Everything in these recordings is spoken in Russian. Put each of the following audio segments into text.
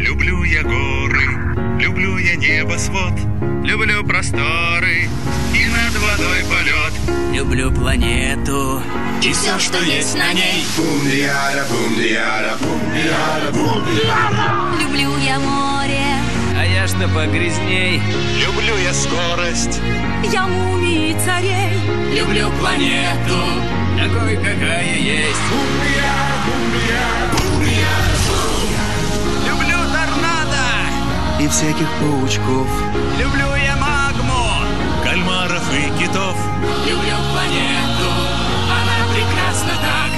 Люблю я горы, люблю я небосвод, люблю просторы и над водой полет. Люблю планету и все, что есть на ней. Бум-диара, бум-диара, бум-диара, бум-диара. Люблю я море, А я что погрязней. Люблю я скорость, я мумии царей. Люблю планету такой, какая есть. Бум-диара, бум-диара, бум-диара. Люблю торнадо и всяких паучков. Люблю я магму. кальмаров и китов. Люблю планету, она прекрасна так.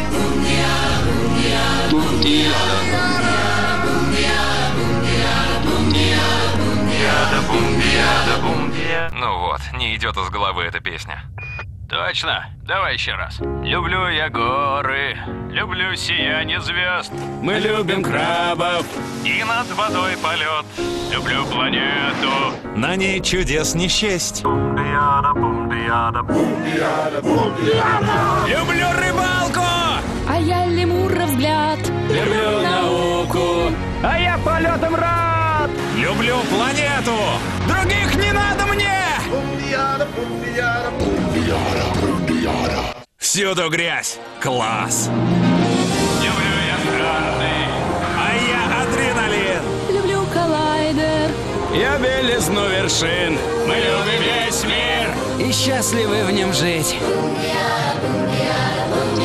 Ну вот, не идет из головы эта песня. Точно, давай еще раз. Люблю я горы, люблю сияние звезд. Мы любим крабов. И над водой полет. Люблю планету. На ней чудес не счесть. Бум-диара, бум-диара. Люблю рыбалку. А я лемура взгляд. Люблю науку. А я полетом рад. Люблю планету. Других не надо мне. Бум-диара, бум-диара, бум-диара, бум-диара. Всюду грязь. Класс. Люблю я страны. А я адреналин. Люблю коллайдер. Я белизну вершин. Мы любим весь мир. И счастливы в нем жить.